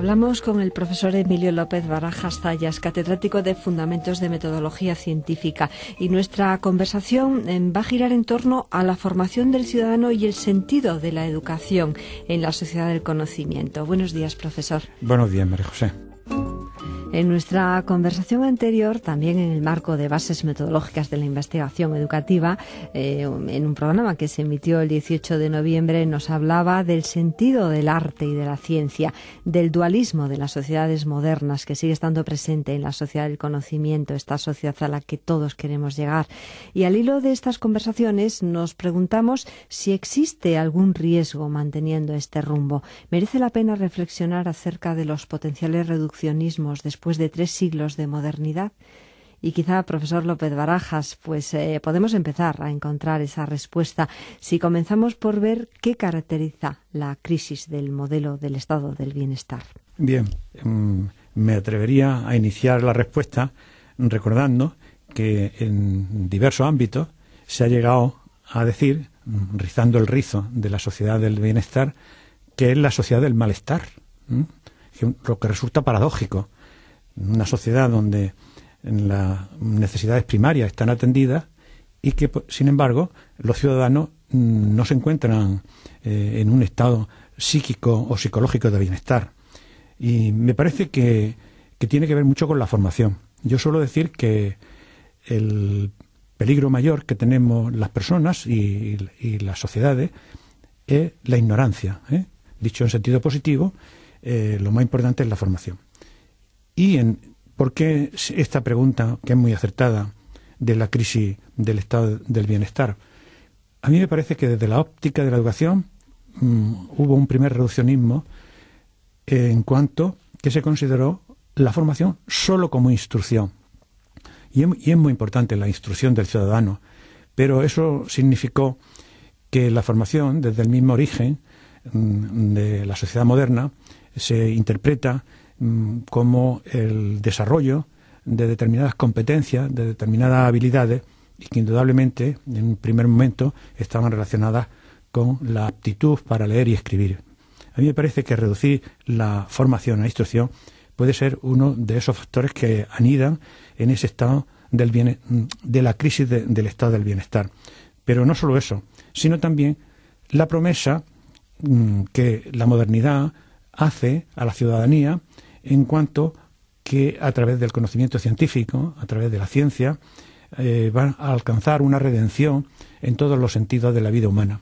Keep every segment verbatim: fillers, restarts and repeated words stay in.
Hablamos con el profesor Emilio López Barajas Zayas, catedrático de Fundamentos de Metodología Científica, y nuestra conversación va a girar en torno a la formación del ciudadano y el sentido de la educación en la sociedad del conocimiento. Buenos días, profesor. Buenos días, María José. En nuestra conversación anterior, también en el marco de bases metodológicas de la investigación educativa, eh, en un programa que se emitió el dieciocho de noviembre, nos hablaba del sentido del arte y de la ciencia, del dualismo de las sociedades modernas que sigue estando presente en la sociedad del conocimiento, esta sociedad a la que todos queremos llegar. Y al hilo de estas conversaciones nos preguntamos si existe algún riesgo manteniendo este rumbo. ¿Merece la pena reflexionar acerca de los potenciales reduccionismos después después de tres siglos de modernidad? Y quizá, profesor López Barajas, pues eh, podemos empezar a encontrar esa respuesta si comenzamos por ver qué caracteriza la crisis del modelo del estado del bienestar. Bien, um, me atrevería a iniciar la respuesta recordando que en diversos ámbitos se ha llegado a decir, rizando el rizo de la sociedad del bienestar, que es la sociedad del malestar, ¿m? Lo que resulta paradójico. Una sociedad donde las necesidades primarias están atendidas y que, sin embargo, los ciudadanos no se encuentran eh, en un estado psíquico o psicológico de bienestar. Y me parece que, que tiene que ver mucho con la formación. Yo suelo decir que el peligro mayor que tenemos las personas y, y las sociedades es la ignorancia, ¿eh? Dicho en sentido positivo, eh, lo más importante es la formación. ¿Y en, por qué esta pregunta, que es muy acertada, de la crisis del estado del bienestar? A mí me parece que desde la óptica de la educación mmm, hubo un primer reduccionismo eh, en cuanto que se consideró la formación solo como instrucción. Y es, y es muy importante la instrucción del ciudadano, pero eso significó que la formación, desde el mismo origen mmm, de la sociedad moderna, se interpreta como el desarrollo de determinadas competencias, de determinadas habilidades, y que indudablemente en un primer momento estaban relacionadas con la aptitud para leer y escribir. A mí me parece que reducir la formación a instrucción puede ser uno de esos factores que anidan en ese estado del bien, de la crisis de, del estado del bienestar. Pero no solo eso, sino también la promesa mmm, que la modernidad hace a la ciudadanía en cuanto que a través del conocimiento científico, a través de la ciencia, eh, van a alcanzar una redención en todos los sentidos de la vida humana.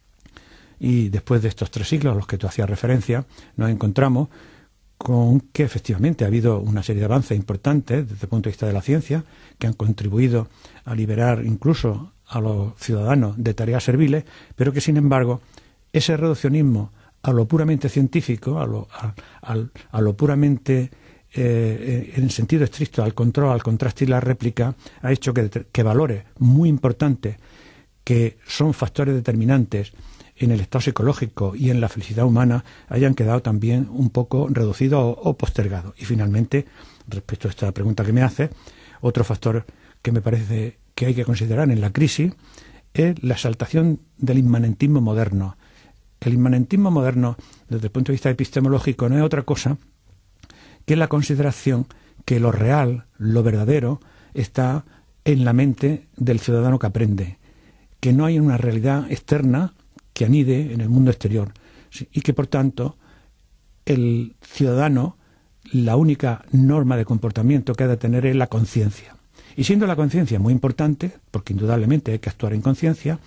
Y después de estos tres siglos a los que tú hacías referencia, nos encontramos con que efectivamente ha habido una serie de avances importantes desde el punto de vista de la ciencia, que han contribuido a liberar incluso a los ciudadanos de tareas serviles, pero que sin embargo ese reduccionismo a lo puramente científico, a lo, a, a, a lo puramente, eh, en sentido estricto, al control, al contraste y la réplica, ha hecho que, que valores muy importantes, que son factores determinantes en el estado psicológico y en la felicidad humana, hayan quedado también un poco reducidos o, o postergados. Y finalmente, respecto a esta pregunta que me hace, otro factor que me parece que hay que considerar en la crisis es la exaltación del inmanentismo moderno. El inmanentismo moderno, desde el punto de vista epistemológico, no es otra cosa que la consideración que lo real, lo verdadero, está en la mente del ciudadano que aprende, que no hay una realidad externa que anide en el mundo exterior, y que, por tanto, el ciudadano, la única norma de comportamiento que ha de tener es la conciencia. Y siendo la conciencia muy importante, porque indudablemente hay que actuar en conciencia,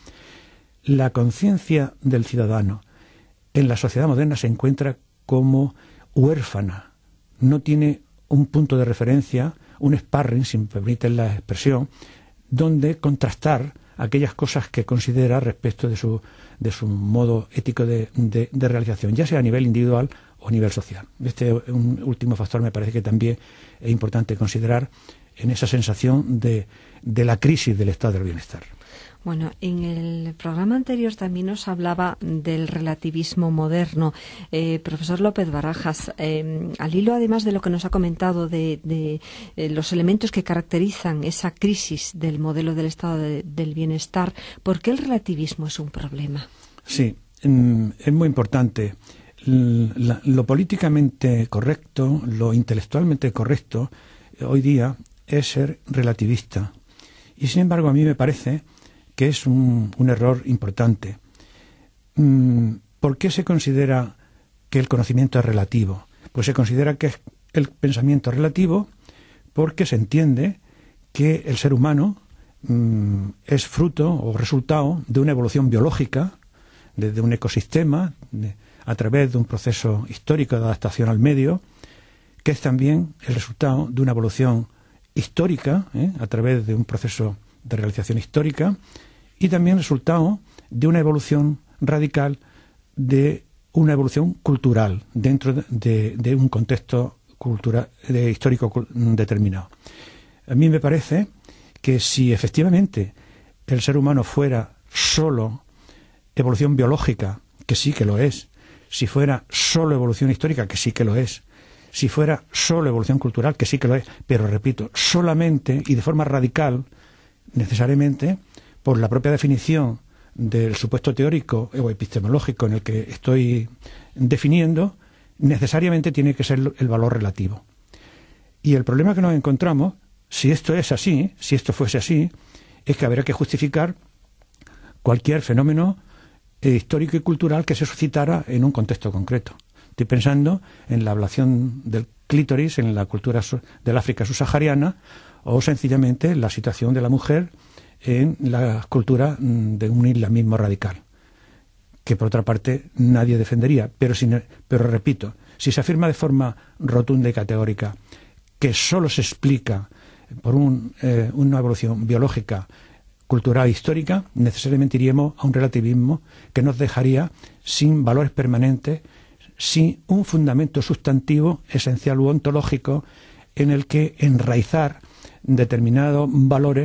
la conciencia del ciudadano en la sociedad moderna se encuentra como huérfana. No tiene un punto de referencia, un sparring, si me permiten la expresión, donde contrastar aquellas cosas que considera respecto de su, de su modo ético de, de, de realización, ya sea a nivel individual o a nivel social. Este un último factor me parece que también es importante considerar en esa sensación de, de la crisis del estado del bienestar. Bueno, en el programa anterior también nos hablaba del relativismo moderno. Eh, profesor López Barajas, eh, al hilo además de lo que nos ha comentado de, de eh, los elementos que caracterizan esa crisis del modelo del estado de, del bienestar, ¿por qué el relativismo es un problema? Sí, mm, es muy importante. la, lo políticamente correcto, lo intelectualmente correcto hoy día es ser relativista. Y sin embargo a mí me parece que es un, un error importante. ¿Por qué se considera que el conocimiento es relativo? Pues se considera que es el pensamiento relativo porque se entiende que el ser humano mmm, es fruto o resultado de una evolución biológica, de, de un ecosistema, de, a través de un proceso histórico de adaptación al medio, que es también el resultado de una evolución histórica, ¿eh? a través de un proceso de realización histórica, y también resultado de una evolución radical, de una evolución cultural dentro de, de, de un contexto cultural, de histórico determinado. A mí me parece que si efectivamente el ser humano fuera solo evolución biológica, que sí que lo es, si fuera solo evolución histórica, que sí que lo es, si fuera solo evolución cultural, que sí que lo es, pero repito, solamente y de forma radical, necesariamente, por la propia definición del supuesto teórico o epistemológico en el que estoy definiendo, necesariamente tiene que ser el valor relativo. Y el problema que nos encontramos, si esto es así, si esto fuese así, es que habría que justificar cualquier fenómeno eh, histórico y cultural que se suscitara en un contexto concreto. Estoy pensando en la ablación del clítoris en la cultura del África subsahariana, o sencillamente en la situación de la mujer en la cultura de un islamismo radical, que por otra parte nadie defendería. Pero, sin, pero repito, si se afirma de forma rotunda y categórica que solo se explica por un, eh, una evolución biológica, cultural e histórica, necesariamente iríamos a un relativismo que nos dejaría sin valores permanentes, sin un fundamento sustantivo, esencial u ontológico, en el que enraizar determinados valores,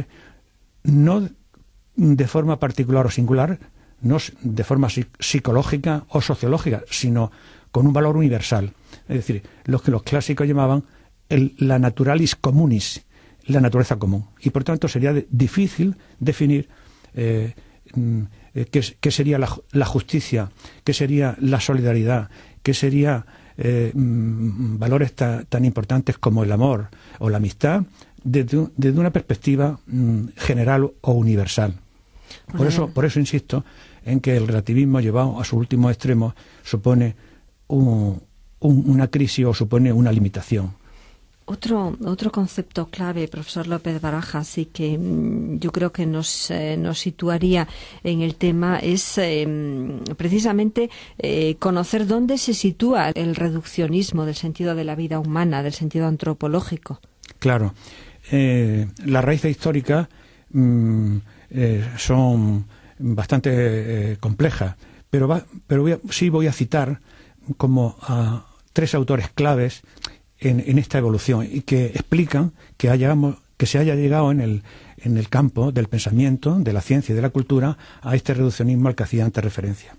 no de forma particular o singular, no de forma psicológica o sociológica, sino con un valor universal. Es decir, lo que los clásicos llamaban el, la naturalis communis, la naturaleza común. Y por tanto sería de, difícil definir eh, eh, qué, qué sería la, la justicia, qué sería la solidaridad, qué sería eh, valores ta, tan importantes como el amor o la amistad, desde, desde una perspectiva mm, general o universal. Por eso, por eso insisto en que el relativismo llevado a su último extremo supone un, un, una crisis o supone una limitación. Otro, otro concepto clave, profesor López Barajas, y que mmm, yo creo que nos, eh, nos situaría en el tema es eh, precisamente eh, conocer dónde se sitúa el reduccionismo del sentido de la vida humana, del sentido antropológico. Claro. Eh, las raíces históricas mmm, eh, son bastante eh, complejas, pero, va, pero voy a, sí voy a citar como a tres autores claves En, en esta evolución y que explican que, hayamos, que se haya llegado en el, en el campo del pensamiento, de la ciencia y de la cultura a este reduccionismo al que hacía antes referencia.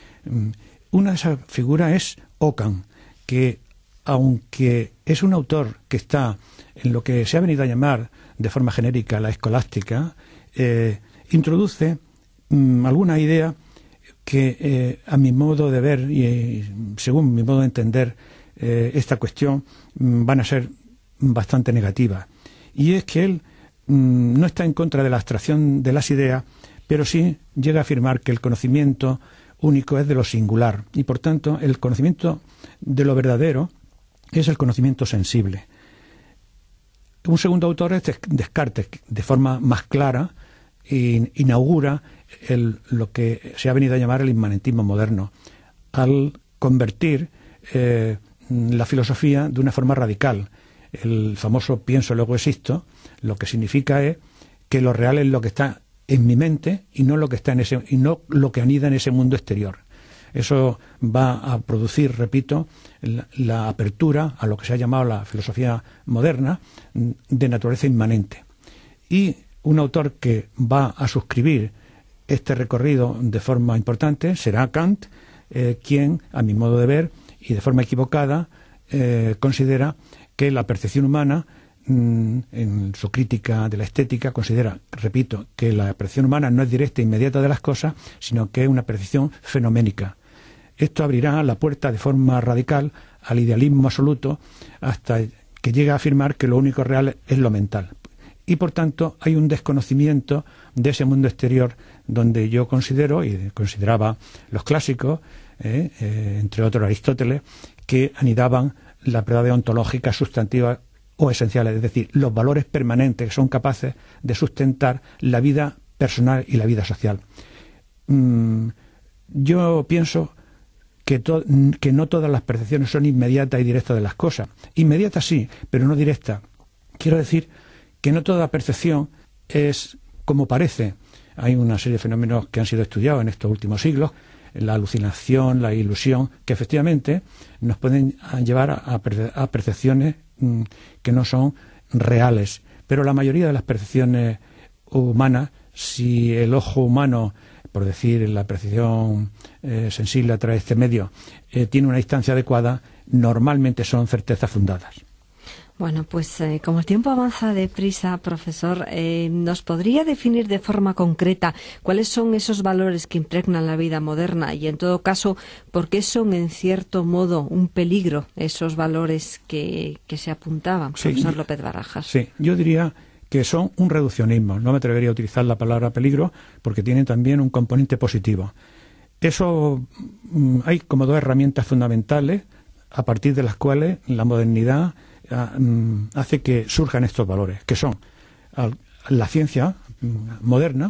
Una de esas figuras es Ockham, que aunque es un autor que está en lo que se ha venido a llamar de forma genérica la escolástica, eh, introduce mmm, alguna idea que eh, a mi modo de ver y eh, según mi modo de entender Eh, esta cuestión mm, van a ser bastante negativas. Y es que él mm, no está en contra de la abstracción de las ideas, pero sí llega a afirmar que el conocimiento único es de lo singular y, por tanto, el conocimiento de lo verdadero es el conocimiento sensible. Un segundo autor es Descartes, que de forma más clara inaugura el, lo que se ha venido a llamar el inmanentismo moderno, al convertir eh, la filosofía de una forma radical. El famoso pienso luego existo, lo que significa es que lo real es lo que está en mi mente y no lo que está en ese y no lo que anida en ese mundo exterior. Eso va a producir, repito, la, la apertura a lo que se ha llamado la filosofía moderna de naturaleza inmanente. Y un autor que va a suscribir este recorrido de forma importante será Kant, eh, quien, a mi modo de ver, y de forma equivocada, eh, considera que la percepción humana, mmm, en su crítica de la estética, considera, repito, que la percepción humana no es directa e inmediata de las cosas, sino que es una percepción fenoménica. esto abrirá la puerta de forma radical al idealismo absoluto hasta que llega a afirmar que lo único real es lo mental. Y por tanto hay un desconocimiento de ese mundo exterior donde yo considero, y consideraba los clásicos, eh, eh, entre otros Aristóteles, que anidaban la verdad ontológica sustantiva o esenciales, es decir, los valores permanentes que son capaces de sustentar la vida personal y la vida social. Mm, yo pienso que, to que no todas las percepciones son inmediatas y directas de las cosas. Inmediatas sí, pero no directas. Quiero decir que no toda percepción es como parece. Hay una serie de fenómenos que han sido estudiados en estos últimos siglos, la alucinación, la ilusión, que efectivamente nos pueden llevar a, perce a percepciones mmm, que no son reales. Pero la mayoría de las percepciones humanas, si el ojo humano, por decir la percepción eh, sensible a través de este medio, eh, tiene una distancia adecuada, normalmente son certezas fundadas. Bueno, pues eh, como el tiempo avanza deprisa, profesor, eh, ¿nos podría definir de forma concreta cuáles son esos valores que impregnan la vida moderna y, en todo caso, por qué son, en cierto modo, un peligro esos valores que, que se apuntaban, sí, profesor López Barajas? Sí, yo diría que son un reduccionismo. No me atrevería a utilizar la palabra peligro porque tienen también un componente positivo. Eso, mm, hay como dos herramientas fundamentales a partir de las cuales la modernidad hace que surjan estos valores, que son la ciencia moderna,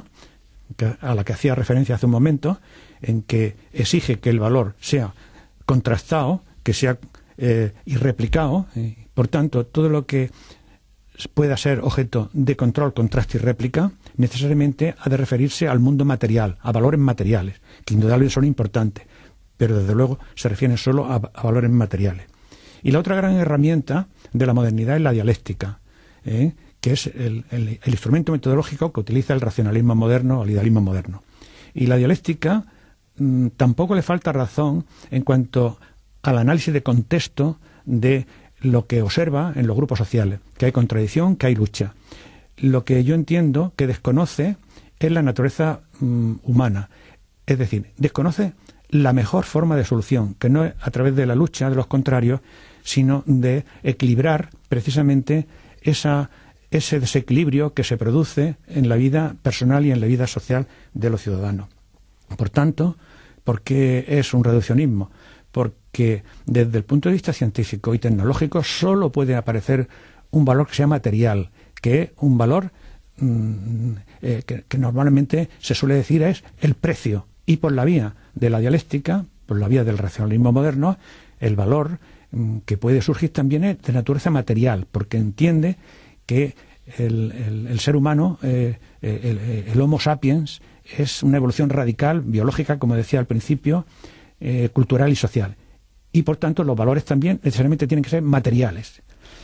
a la que hacía referencia hace un momento, en que exige que el valor sea contrastado, que sea eh, irreplicado, eh, por tanto, todo lo que pueda ser objeto de control, contraste y réplica, necesariamente ha de referirse al mundo material, a valores materiales, que indudablemente son importantes, pero desde luego se refieren solo a, a valores materiales. Y la otra gran herramienta de la modernidad es la dialéctica, ¿eh? que es el, el, el instrumento metodológico que utiliza el racionalismo moderno o el idealismo moderno. Y la dialéctica mmm, tampoco le falta razón en cuanto al análisis de contexto de lo que observa en los grupos sociales, que hay contradicción, que hay lucha. Lo que yo entiendo que desconoce es la naturaleza mmm, humana, es decir, desconoce la mejor forma de solución, que no es a través de la lucha de los contrarios, sino de equilibrar precisamente esa, ese desequilibrio que se produce en la vida personal y en la vida social de los ciudadanos. Por tanto, ¿por qué es un reduccionismo? Porque desde el punto de vista científico y tecnológico solo puede aparecer un valor que sea material, que es un valor mmm, eh, que, que normalmente se suele decir es el precio. Y por la vía de la dialéctica, por la vía del racionalismo moderno, el valor mmm, que puede surgir también es de naturaleza material, porque entiende que el, el, el ser humano, eh, el, el Homo sapiens, es una evolución radical, biológica, como decía al principio, eh, cultural y social. Y por tanto los valores también necesariamente tienen que ser materiales.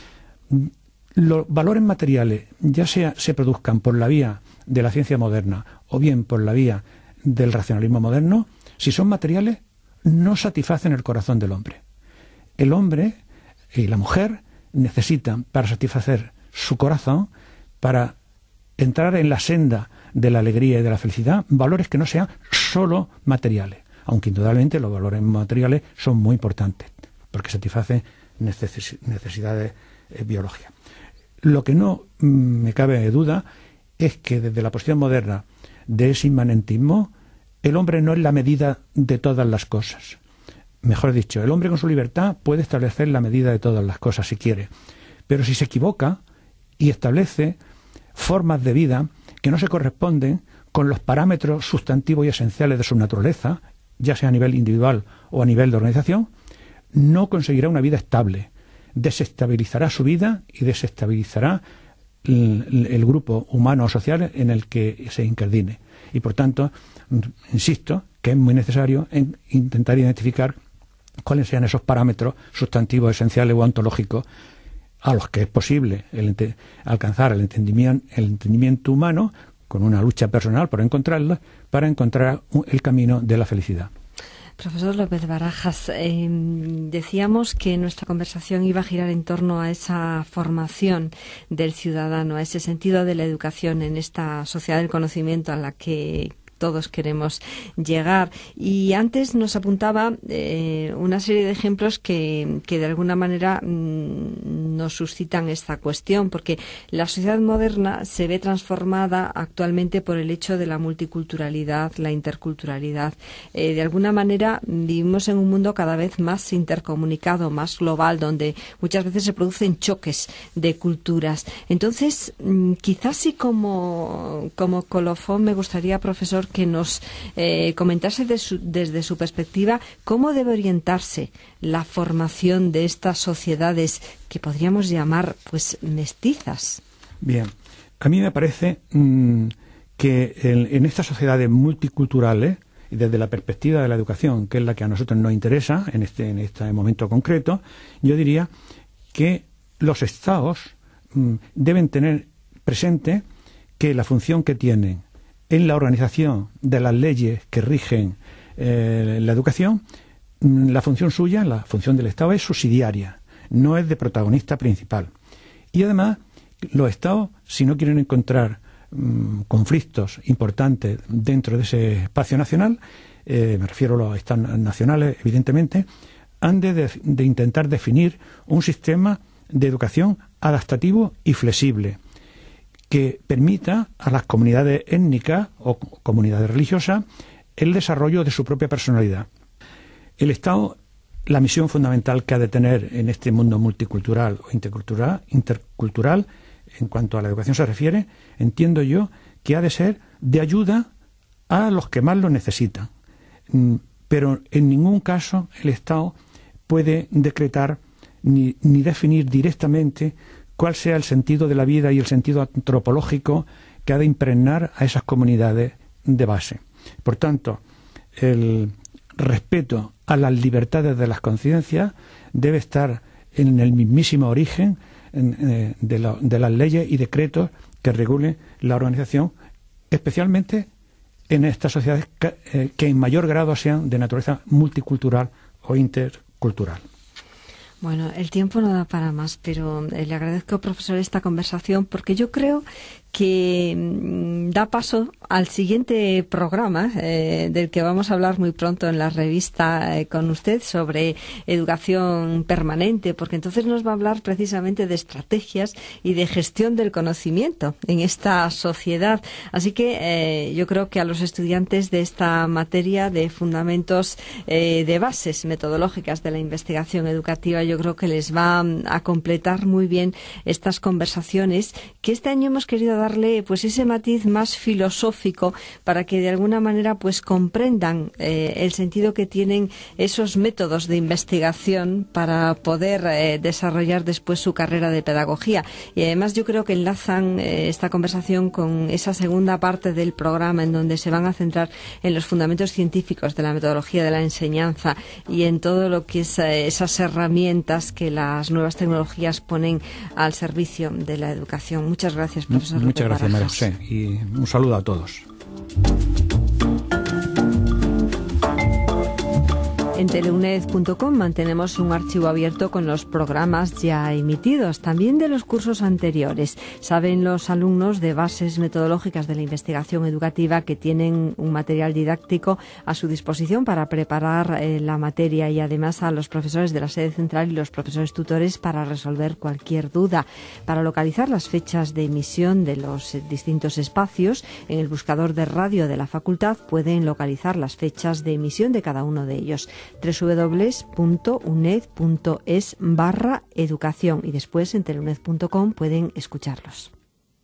Los valores materiales, ya sea se produzcan por la vía de la ciencia moderna o bien por la vía del racionalismo moderno, si son materiales, no satisfacen el corazón del hombre. El hombre y la mujer necesitan, para satisfacer su corazón, para entrar en la senda de la alegría y de la felicidad, valores que no sean solo materiales, aunque indudablemente los valores materiales son muy importantes, porque satisfacen neces necesidades eh, biológicas. Lo que no mm, me cabe de duda es que desde la posición moderna de ese inmanentismo, el hombre no es la medida de todas las cosas. Mejor dicho, el hombre con su libertad puede establecer la medida de todas las cosas si quiere, pero si se equivoca y establece formas de vida que no se corresponden con los parámetros sustantivos y esenciales de su naturaleza, ya sea a nivel individual o a nivel de organización, no conseguirá una vida estable, desestabilizará su vida y desestabilizará el, el grupo humano o social en el que se incardine. Y por tanto, insisto que es muy necesario en intentar identificar cuáles sean esos parámetros sustantivos esenciales o ontológicos a los que es posible el alcanzar el entendimiento, el entendimiento humano con una lucha personal por encontrarlos, para encontrar el camino de la felicidad. Profesor López Barajas, eh, decíamos que nuestra conversación iba a girar en torno a esa formación del ciudadano, a ese sentido de la educación en esta sociedad del conocimiento a la que todos queremos llegar. Y antes nos apuntaba eh, una serie de ejemplos que, que de alguna manera mmm, nos suscitan esta cuestión, porque la sociedad moderna se ve transformada actualmente por el hecho de la multiculturalidad, la interculturalidad. Eh, de alguna manera vivimos en un mundo cada vez más intercomunicado, más global, donde muchas veces se producen choques de culturas. Entonces, mmm, quizás sí como, como colofón me gustaría, profesor, que nos eh, comentase de su, desde su perspectiva cómo debe orientarse la formación de estas sociedades que podríamos llamar pues mestizas. Bien, a mí me parece mmm, que en, en estas sociedades multiculturales, y desde la perspectiva de la educación, que es la que a nosotros nos interesa en este, en este momento concreto, yo diría que los Estados mmm, deben tener presente que la función que tienen en la organización de las leyes que rigen eh, la educación, la función suya, la función del Estado es subsidiaria, no es de protagonista principal. Y además, los Estados, si no quieren encontrar mmm, conflictos importantes dentro de ese espacio nacional, eh, me refiero a los Estados nacionales, evidentemente, han de, de, de intentar definir un sistema de educación adaptativo y flexible, que permita a las comunidades étnicas o comunidades religiosas el desarrollo de su propia personalidad. El Estado, la misión fundamental que ha de tener en este mundo multicultural o intercultural, intercultural, en cuanto a la educación se refiere, entiendo yo que ha de ser de ayuda a los que más lo necesitan. Pero en ningún caso el Estado puede decretar ni, ni definir directamente cuál sea el sentido de la vida y el sentido antropológico que ha de impregnar a esas comunidades de base. Por tanto, el respeto a las libertades de las conciencias debe estar en el mismísimo origen en, eh, de, la, de las leyes y decretos que regulen la organización, especialmente en estas sociedades que, eh, que en mayor grado sean de naturaleza multicultural o intercultural. Bueno, el tiempo no da para más, pero eh, le agradezco, profesor, esta conversación, porque yo creo que mmm, da paso al siguiente programa eh, del que vamos a hablar muy pronto en la revista eh, con usted sobre educación permanente, porque entonces nos va a hablar precisamente de estrategias y de gestión del conocimiento en esta sociedad. Así que eh, yo creo que a los estudiantes de esta materia de fundamentos eh, de bases metodológicas de la investigación educativa, yo creo que les va a completar muy bien estas conversaciones que este año hemos querido darle pues ese matiz más filosófico para que de alguna manera pues comprendan eh, el sentido que tienen esos métodos de investigación para poder eh, desarrollar después su carrera de pedagogía. Y además yo creo que enlazan eh, esta conversación con esa segunda parte del programa en donde se van a centrar en los fundamentos científicos de la metodología de la enseñanza y en todo lo que es eh, esas herramientas que las nuevas tecnologías ponen al servicio de la educación. Muchas gracias, profesor. Muchas gracias, María José, y un saludo a todos. En teleuned punto com mantenemos un archivo abierto con los programas ya emitidos, también de los cursos anteriores. Saben los alumnos de bases metodológicas de la investigación educativa que tienen un material didáctico a su disposición para preparar eh, la materia, y además a los profesores de la sede central y los profesores tutores para resolver cualquier duda. Para localizar las fechas de emisión de los eh, distintos espacios, en el buscador de radio de la facultad pueden localizar las fechas de emisión de cada uno de ellos. doble u doble u doble u punto uned punto es barra educación, y después en teleuned punto com pueden escucharlos.